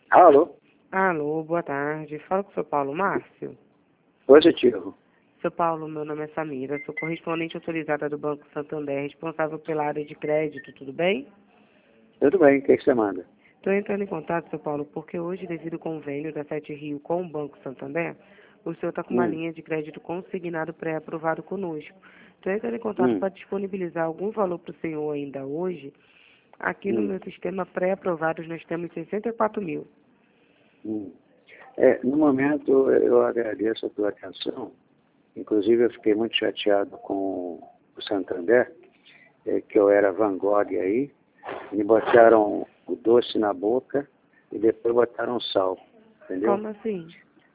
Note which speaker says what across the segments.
Speaker 1: Alô?
Speaker 2: Alô, boa tarde. Fala com o seu Paulo Márcio.
Speaker 1: Positivo.
Speaker 2: Seu Paulo, meu nome é Samira, sou correspondente autorizada do Banco Santander, responsável pela área de crédito, tudo bem?
Speaker 1: Tudo bem, o que você manda?
Speaker 2: Estou entrando em contato, seu Paulo, porque hoje, devido ao convênio da Sete Rio com o Banco Santander, o senhor está com uma
Speaker 1: Hum,
Speaker 2: linha de crédito consignado pré-aprovado conosco. Estou entrando em contato
Speaker 1: hum,
Speaker 2: para disponibilizar algum valor para o senhor ainda hoje. Aqui no
Speaker 1: hum,
Speaker 2: meu sistema pré-aprovados nós temos 64 mil.
Speaker 1: hum. No momento, eu agradeço a tua atenção. Inclusive, eu fiquei muito chateado com o Santander, que eu era Van Gogh aí. Me botaram o doce na boca e depois botaram sal, entendeu?
Speaker 2: Como assim?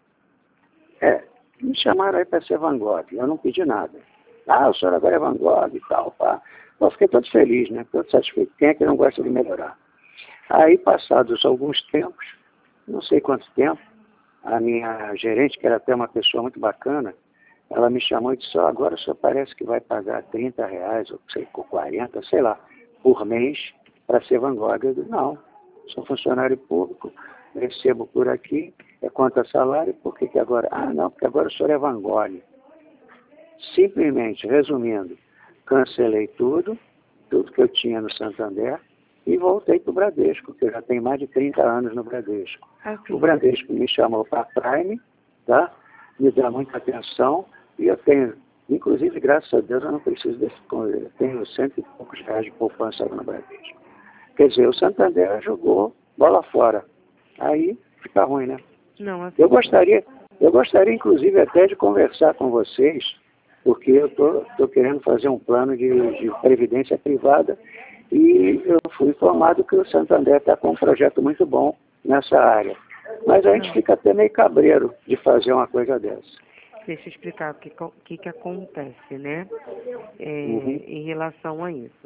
Speaker 1: Me chamaram aí para ser Van Gogh. Eu não pedi nada. Ah, o senhor agora é Van Gogh e tal, pá. Eu fiquei todo feliz, né? Todo satisfeito. Quem é que não gosta de melhorar? Aí, passados alguns tempos, não sei quanto tempo, a minha gerente, que era até uma pessoa muito bacana, ela me chamou e disse, ó, agora o senhor parece que vai pagar R$ 30, ou sei, ou 40, sei lá, por mês para ser Van Gogh. Eu disse, não, sou funcionário público, recebo por aqui, é quanto a salário, por que agora? Ah, não, porque agora o senhor é Van Gogh. Simplesmente, resumindo, cancelei tudo que eu tinha no Santander, e voltei para o Bradesco, que eu já tenho mais de 30 anos no Bradesco. O
Speaker 2: Assim,
Speaker 1: Bradesco me chamou para a Prime, tá? Me dá muita atenção, e eu tenho, inclusive, graças a Deus, eu não preciso desse, eu tenho cento e poucos reais de poupança no Bradesco. Quer dizer, o Santander jogou bola fora. Aí fica ruim, né?
Speaker 2: não,
Speaker 1: Eu
Speaker 2: assim,
Speaker 1: gostaria, eu gostaria, inclusive, até de conversar com vocês, porque eu estou querendo fazer um plano de previdência privada e eu fui informado que o Santander está com um projeto muito bom nessa área. Mas a gente
Speaker 2: não.
Speaker 1: fica até meio cabreiro de fazer uma coisa dessa.
Speaker 2: Deixa eu explicar o que acontece, né?
Speaker 1: Uhum,
Speaker 2: Em relação a isso.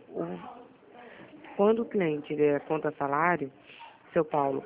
Speaker 2: Quando o cliente ele conta salário, seu Paulo,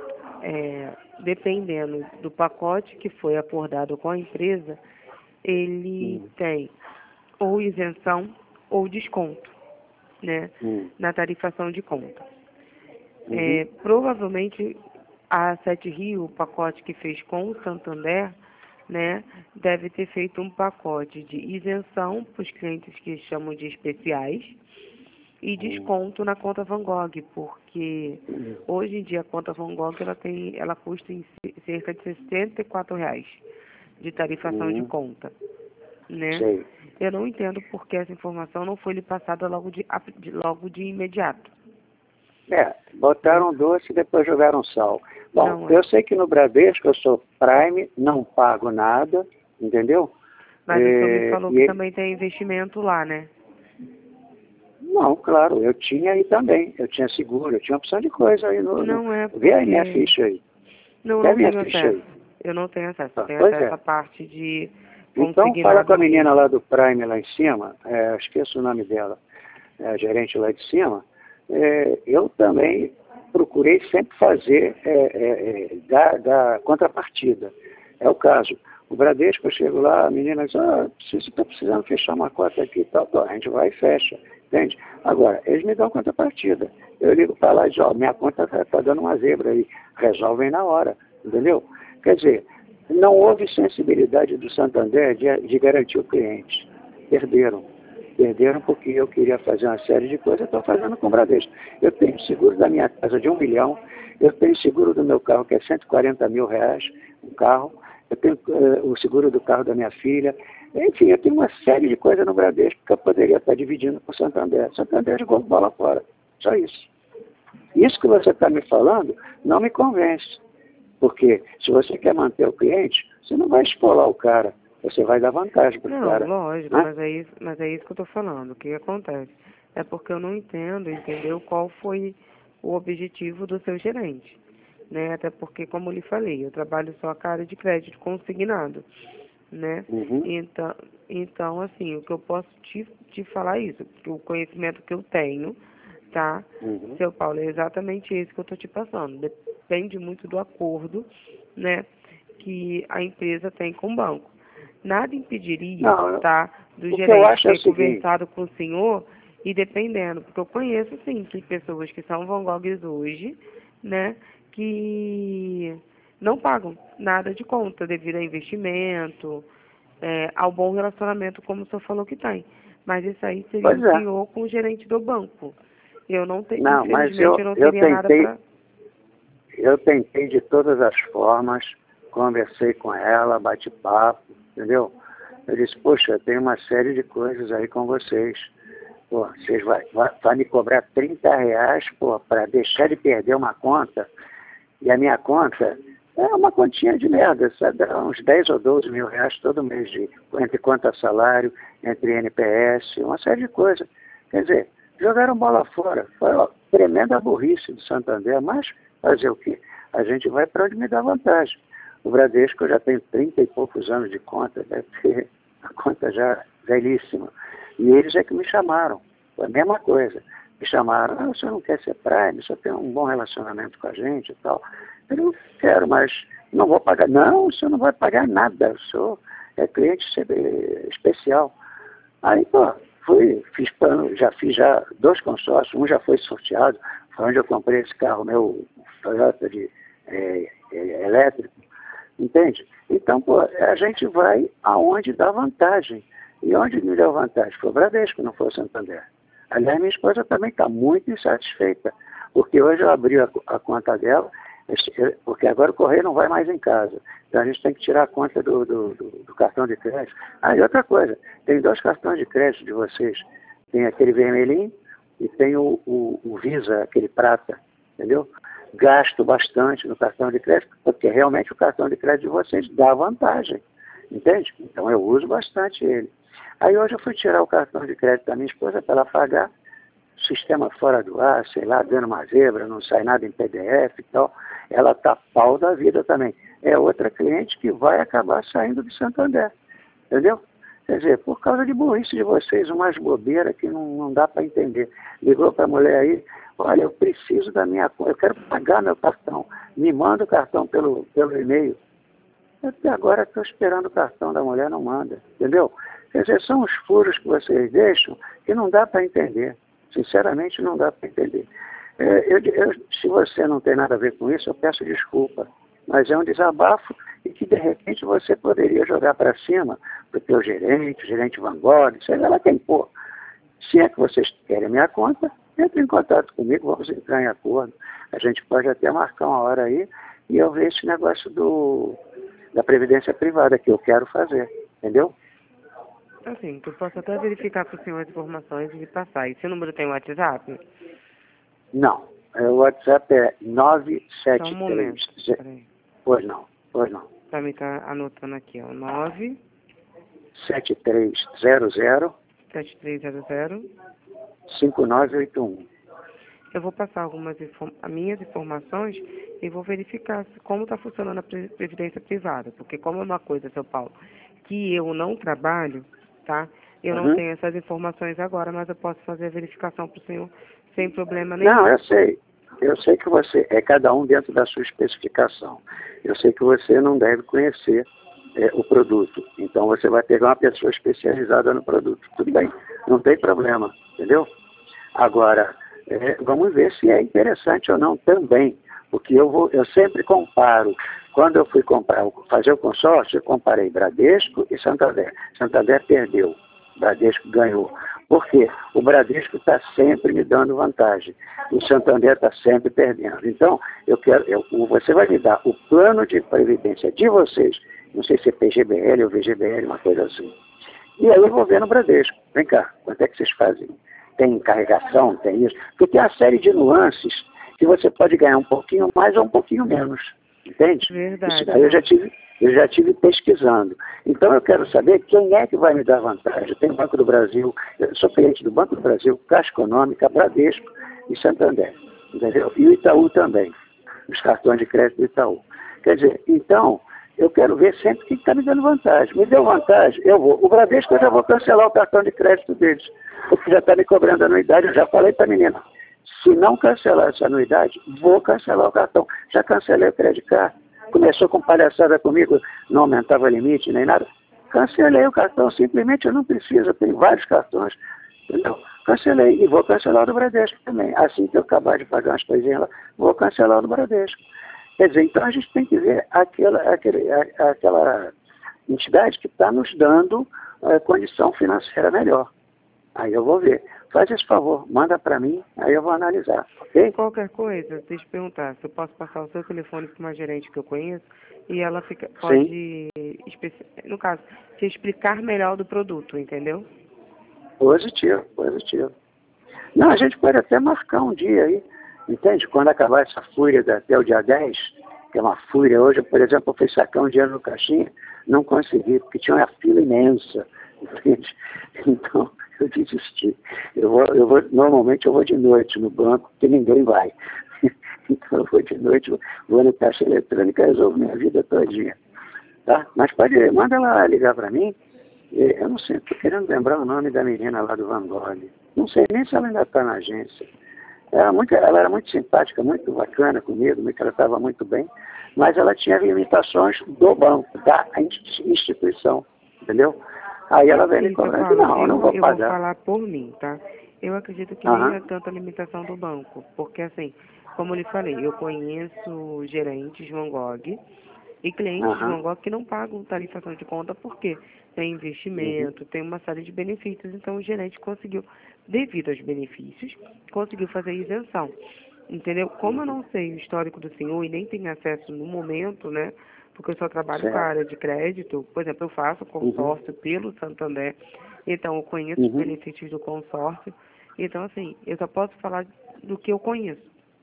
Speaker 2: dependendo do pacote que foi acordado com a empresa, ele
Speaker 1: uhum,
Speaker 2: tem ou isenção ou desconto, né?
Speaker 1: uhum,
Speaker 2: Na tarifação de conta.
Speaker 1: uhum,
Speaker 2: Provavelmente a Sete Rio, o pacote que fez com o Santander, né, deve ter feito um pacote de isenção para os clientes que chamam de especiais e
Speaker 1: uhum,
Speaker 2: desconto na conta Van Gogh, porque
Speaker 1: uhum,
Speaker 2: hoje em dia a conta Van Gogh ela custa cerca de R$ 64 de tarifação de
Speaker 1: uhum.
Speaker 2: conta, né?
Speaker 1: Sei.
Speaker 2: Eu não entendo por que essa informação não foi lhe passada logo de imediato, né?
Speaker 1: Botaram doce e depois jogaram sal. Bom,
Speaker 2: Não é.
Speaker 1: eu sei que no Bradesco eu sou Prime, não pago nada, entendeu?
Speaker 2: Mas o senhor me falou que
Speaker 1: E
Speaker 2: também tem investimento lá, né?
Speaker 1: não, claro, eu tinha aí também. Eu tinha seguro, eu tinha opção de coisa aí
Speaker 2: Não é
Speaker 1: Vê aí minha
Speaker 2: porque...
Speaker 1: ficha aí.
Speaker 2: Não, eu
Speaker 1: Vê a
Speaker 2: não
Speaker 1: minha
Speaker 2: tenho
Speaker 1: ficha
Speaker 2: acesso.
Speaker 1: aí.
Speaker 2: Eu não tenho acesso. Eu
Speaker 1: Ah,
Speaker 2: tenho
Speaker 1: pois
Speaker 2: acesso
Speaker 1: é.
Speaker 2: à parte de
Speaker 1: Então fala com
Speaker 2: consignado
Speaker 1: a menina lá
Speaker 2: mesmo.
Speaker 1: do Prime lá em cima, eu esqueço o nome dela, a gerente lá de cima. Eu também procurei sempre fazer da contrapartida. É o caso. O Bradesco, eu chego lá, a menina diz, você está precisando fechar uma conta aqui e tal, a gente vai e fecha, entende? Agora, eles me dão contrapartida. Eu ligo para lá e digo, minha conta está dando uma zebra aí, resolvem na hora, entendeu? Quer dizer, não houve sensibilidade do Santander de garantir o cliente. Perderam. Perderam porque eu queria fazer uma série de coisas, eu estou fazendo com o Bradesco. Eu tenho seguro da minha casa de 1 milhão, eu tenho seguro do meu carro que é R$ 140 mil, um carro, eu tenho o seguro do carro da minha filha, enfim, eu tenho uma série de coisas no Bradesco que eu poderia estar dividindo com o Santander. O Santander jogou bola fora, só isso. Isso que você está me falando não me convence, porque se você quer manter o cliente, você não vai esfolar o cara, você vai dar vantagem para o
Speaker 2: Não,
Speaker 1: cara,
Speaker 2: lógico,
Speaker 1: né?
Speaker 2: mas é isso que eu estou falando. O que acontece? É porque eu não entendo, entendeu, qual foi o objetivo do seu gerente, né? Até porque, como eu lhe falei, eu trabalho só com a área de crédito consignado, né?
Speaker 1: Uhum,
Speaker 2: Então, assim, o que eu posso te falar é isso, porque o conhecimento que eu tenho, tá,
Speaker 1: uhum.
Speaker 2: seu Paulo, é exatamente isso que eu estou te passando. Depende muito do acordo, né, que a empresa tem com o banco. Nada impediria,
Speaker 1: Não,
Speaker 2: tá, do
Speaker 1: o que eu
Speaker 2: gerente
Speaker 1: acho é o
Speaker 2: ter
Speaker 1: seguinte,
Speaker 2: conversado com o senhor e dependendo, porque eu conheço, sim, que pessoas que são Van Goghs hoje, né, que não pagam nada de conta devido a investimento, ao bom relacionamento, como o senhor falou que tem. Mas isso aí seria
Speaker 1: Pois
Speaker 2: o
Speaker 1: é.
Speaker 2: senhor com o gerente do banco. Eu não tenho,
Speaker 1: Não, mas
Speaker 2: infelizmente, eu não teria nada para...
Speaker 1: eu tentei de todas as formas, conversei com ela, bate papo, entendeu? Eu disse, poxa, tem uma série de coisas aí com vocês. Pô, vocês vai me cobrar R$ 30, pô, para deixar de perder uma conta. E a minha conta é uma continha de merda, sabe? Dá uns 10 ou 12 mil reais todo mês, entre conta salário, entre NPS, uma série de coisas. Quer dizer, jogaram bola fora. Foi uma tremenda burrice do Santander, mas fazer o quê? A gente vai para onde me dá vantagem. O Bradesco, eu já tenho 30 e poucos anos de conta, deve ter a conta já velhíssima. E eles é que me chamaram. Foi a mesma coisa. Me chamaram, o senhor não quer ser Prime, o senhor tem um bom relacionamento com a gente e tal. Eu não quero, mas não vou pagar. Não, o senhor não vai pagar nada, o senhor é cliente especial. Aí, pô, fiz plano, já fiz 2 consórcios, um já foi sorteado, foi onde eu comprei esse carro meu Toyota elétrico, entende? Então, pô, a gente vai aonde dá vantagem. E onde me deu vantagem? Foi o Bradesco, não foi o Santander. Aliás, minha esposa também está muito insatisfeita, porque hoje eu abri a conta dela, porque agora o correio não vai mais em casa. Então a gente tem que tirar a conta do cartão de crédito. Ah, e outra coisa, tem 2 cartões de crédito de vocês. Tem aquele vermelhinho e tem o Visa, aquele prata, entendeu? Gasto bastante no cartão de crédito, porque realmente o cartão de crédito de vocês dá vantagem, entende? Então eu uso bastante ele. Aí hoje eu fui tirar o cartão de crédito da minha esposa para ela pagar, sistema fora do ar, sei lá, dando uma zebra, não sai nada em PDF e tal. Ela está pau da vida também. É outra cliente que vai acabar saindo do Santander, entendeu? Quer dizer, por causa de burrice de vocês, umas bobeiras que não dá para entender. Ligou para a mulher aí, olha, eu preciso da minha conta, eu quero pagar meu cartão, me manda o cartão pelo e-mail. Até agora estou esperando o cartão da mulher, não manda, entendeu? Quer dizer, são os furos que vocês deixam que não dá para entender. Sinceramente, não dá para entender. Se você não tem nada a ver com isso, eu peço desculpa. Mas é um desabafo e que, de repente, você poderia jogar para cima para o teu gerente, o gerente Van Gogh, sei lá quem for. Se é que vocês querem minha conta, entre em contato comigo, vamos entrar em acordo. A gente pode até marcar uma hora aí e eu ver esse negócio da previdência privada que eu quero fazer, entendeu?
Speaker 2: Assim, eu posso até verificar para o senhor as informações e passar. Esse número tem WhatsApp?
Speaker 1: Não. O WhatsApp é 973...
Speaker 2: Só um momento. Peraí.
Speaker 1: Pois não.
Speaker 2: Para mim estar anotando aqui, ó.
Speaker 1: 7300 5981.
Speaker 2: Eu vou passar as minhas informações e vou verificar como está funcionando a previdência privada. Porque como é uma coisa, seu Paulo, que eu não trabalho, tá? Eu não tenho essas informações agora, mas eu posso fazer a verificação para o senhor sem problema nenhum.
Speaker 1: Não, eu sei. Eu sei que você é cada um dentro da sua especificação. Eu sei que você não deve conhecer o produto. Então você vai pegar uma pessoa especializada no produto. Tudo bem, não tem problema, entendeu? Agora, vamos ver se é interessante ou não também. Porque eu sempre comparo. Quando eu fui fazer o consórcio, eu comparei Bradesco e Santander. Santander perdeu, Bradesco ganhou. Por quê? O Bradesco está sempre me dando vantagem. O Santander está sempre perdendo. Então, você vai me dar o plano de previdência de vocês, não sei se é PGBL ou VGBL, uma coisa assim. E aí eu vou ver no Bradesco. Vem cá, quanto é que vocês fazem? Tem carregação, tem isso? Porque tem uma série de nuances que você pode ganhar um pouquinho mais ou um pouquinho menos. Entende?
Speaker 2: Verdade.
Speaker 1: Isso daí eu já tive pesquisando. Então eu quero saber quem é que vai me dar vantagem. Tem Banco do Brasil, eu sou cliente do Banco do Brasil, Caixa Econômica, Bradesco e Santander. Entendeu? E o Itaú também. Os cartões de crédito do Itaú. Quer dizer, então, eu quero ver sempre quem está me dando vantagem. Me deu vantagem, eu vou. O Bradesco eu já vou cancelar o cartão de crédito deles, porque já está me cobrando anuidade. Eu já falei para a menina, se não cancelar essa anuidade, vou cancelar o cartão. Já cancelei o Credit Card. Começou com palhaçada comigo, não aumentava limite nem nada. Cancelei o cartão, simplesmente eu não preciso, eu tenho vários cartões. Entendeu? Cancelei e vou cancelar o do Bradesco também. Assim que eu acabar de pagar umas coisinhas lá, vou cancelar o do Bradesco. Quer dizer, então a gente tem que ver aquela entidade que está nos dando condição financeira melhor. Aí eu vou ver. Faz esse favor, manda para mim, aí eu vou analisar, ok?
Speaker 2: Qualquer coisa, deixa eu perguntar, se eu posso passar o seu telefone para uma gerente que eu conheço e ela pode, no caso, te explicar melhor do produto, entendeu?
Speaker 1: Positivo, positivo. Não, a gente pode até marcar um dia aí, entende? Quando acabar essa fúria até o dia 10, que é uma fúria. Hoje, por exemplo, eu fui sacar um dinheiro no caixinha, não consegui, porque tinha uma fila imensa, entende? Então, eu desisti. Normalmente eu vou de noite no banco, porque ninguém vai. Então eu vou de noite, vou no caixa eletrônica e resolvo minha vida todinha. Tá? Mas manda ela ligar para mim. Eu não sei, estou querendo lembrar o nome da menina lá do Van Gogh. Não sei nem se ela ainda está na agência. Ela era muito simpática, muito bacana comigo, me tratava muito bem, mas ela tinha limitações do banco, da instituição, entendeu? Aí ela veio me cobrar e não, eu não vou pagar.
Speaker 2: Eu vou falar por mim, tá? Eu acredito que nem é tanta limitação do banco, porque assim, como eu lhe falei, eu conheço gerentes de Van Gogh e clientes de Van Gogh que não pagam tarifação de conta porque tem investimento, tem uma série de benefícios, então o gerente conseguiu, devido aos benefícios, conseguiu fazer isenção. Entendeu? Como eu não sei o histórico do senhor e nem tenho acesso no momento, né? Porque eu só trabalho com a área de crédito, por exemplo, eu faço consórcio pelo Santander, então eu conheço os benefícios do consórcio. Então, assim, eu só posso falar do que eu conheço,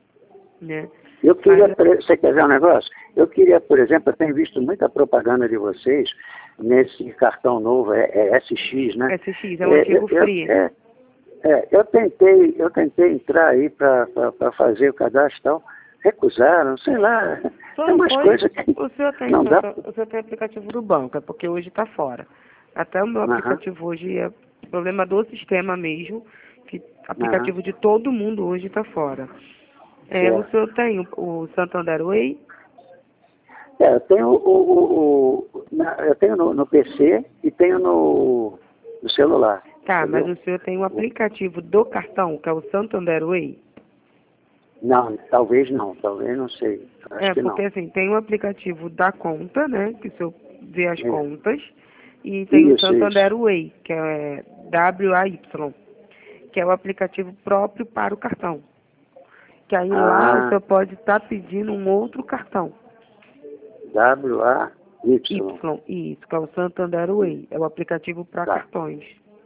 Speaker 2: né?
Speaker 1: Eu queria, você quer ver um negócio? Eu queria, por exemplo, eu tenho visto muita propaganda de vocês nesse cartão novo, é SX, né?
Speaker 2: SX, é um antigo Free.
Speaker 1: Eu tentei entrar aí para fazer o cadastro e tal, recusaram, sei lá, tem umas coisas que
Speaker 2: o senhor tem
Speaker 1: não dá.
Speaker 2: O senhor tem aplicativo do banco, é porque hoje está fora. Até o meu aplicativo hoje é problema do sistema mesmo, que aplicativo de todo mundo hoje está fora. O senhor tem o Santander Way?
Speaker 1: Eu tenho no PC e tenho no celular.
Speaker 2: Tá,
Speaker 1: entendeu?
Speaker 2: mas o senhor tem um aplicativo do cartão, que é o Santander Way?
Speaker 1: Não, talvez não sei. Acho que
Speaker 2: porque
Speaker 1: não.
Speaker 2: assim, tem um aplicativo da conta, né, que o senhor vê as contas, e tem o Santander Way, que é WAY, que é o aplicativo próprio para o cartão. Que aí lá o senhor pode estar pedindo um outro cartão.
Speaker 1: WAY.
Speaker 2: Isso, que é o Santander Way, é o aplicativo para cartões.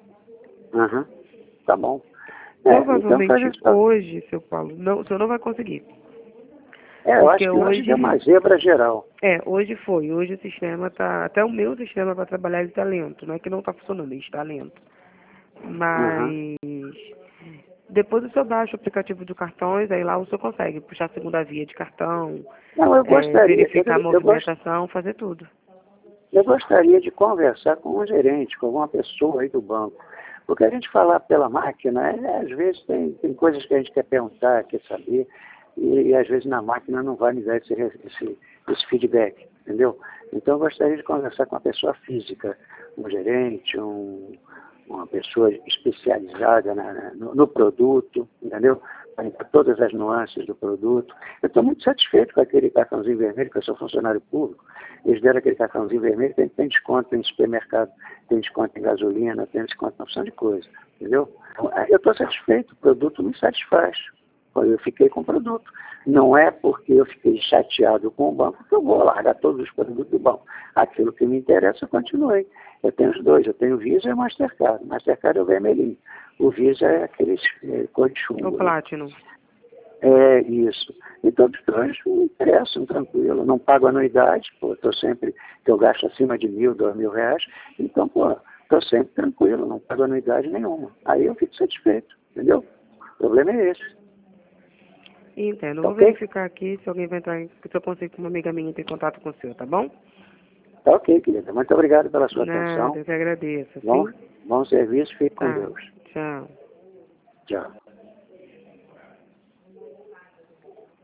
Speaker 1: Tá bom.
Speaker 2: Provavelmente então, hoje, seu Paulo, o senhor não vai conseguir.
Speaker 1: Eu acho que hoje é uma zebra geral.
Speaker 2: Hoje foi. Hoje o sistema tá. Até o meu sistema para trabalhar ele está lento. Não é que não está funcionando, ele está lento. Mas depois o senhor baixa o aplicativo de cartões, aí lá o senhor consegue puxar a segunda via de cartão,
Speaker 1: eu gostaria,
Speaker 2: verificar a movimentação, fazer tudo.
Speaker 1: Eu gostaria de conversar com um gerente, com alguma pessoa aí do banco. Porque a gente falar pela máquina, às vezes tem coisas que a gente quer perguntar, quer saber, e às vezes na máquina não vai me dar esse feedback, entendeu? Então eu gostaria de conversar com uma pessoa física, um gerente, uma pessoa especializada no produto, entendeu? Para todas as nuances do produto. Eu estou muito satisfeito com aquele cartãozinho vermelho, que eu sou funcionário público. Eles deram aquele cartãozinho vermelho, tem desconto em supermercado, tem desconto em gasolina, tem desconto em opção de coisa, entendeu? Eu estou satisfeito, o produto me satisfaz. Eu fiquei com o produto. Não é porque eu fiquei chateado com o banco que eu vou largar todos os produtos do banco. Aquilo que me interessa, eu continuei. Eu tenho os dois, eu tenho o Visa e o Mastercard. O Mastercard é o vermelhinho. O Visa é aqueles cor de chumbo.
Speaker 2: O Platinum.
Speaker 1: É isso. Então, os dois me interessam, tranquilo. Não pago anuidade, estou sempre, que eu gasto acima de R$1.000, R$2.000. Então, estou sempre tranquilo, não pago anuidade nenhuma. Aí eu fico satisfeito, entendeu? O problema é esse.
Speaker 2: Entendo. Vou verificar aqui se alguém vai entrar, se eu consigo com uma amiga minha ter contato com o senhor, tá bom?
Speaker 1: Tá ok, querida. Muito obrigado pela sua atenção.
Speaker 2: Eu que agradeço.
Speaker 1: Bom serviço, fique com Deus.
Speaker 2: Tchau.
Speaker 1: Tchau.